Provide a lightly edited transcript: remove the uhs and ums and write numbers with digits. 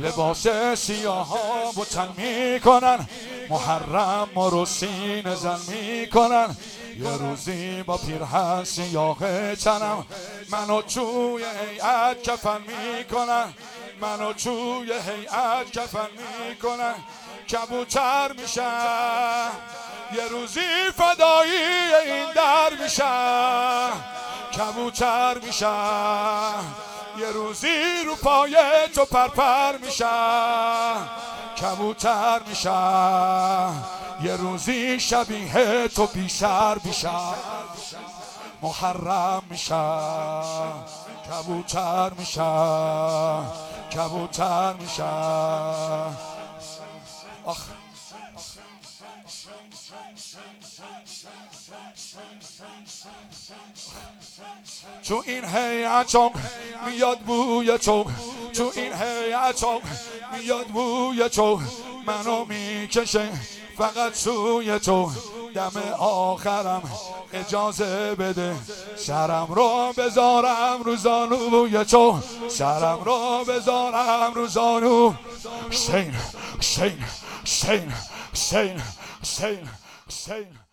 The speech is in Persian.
لباس سیاه ها و تن میکنن، محرم ما رو سینه زن میکنن. یه روزی با پیرهن سیاه تنم منو توی هیئت کفن میکنن، منو توی هیئت کفن میکنن. کبوتر میشن یه روزی فدایی این در میشن، کبوتر میشن یه روزی رو پای تو پرپر میشن، کبوتر میشن یه روزی شبیه تو بی سر میشن، محرم میشن کبوتر میشن، کبوتر میشن. آخ تو این هیئتم میاد بوی تو، تو این هیئتم میاد بوی تو، منو میکشه فقط سوی تو. دم آخرم اجازه بده سرم رو بذارم رو زانوی تو، سرم رو بذارم رو زانو. حسین حسین حسین حسین حسین حسین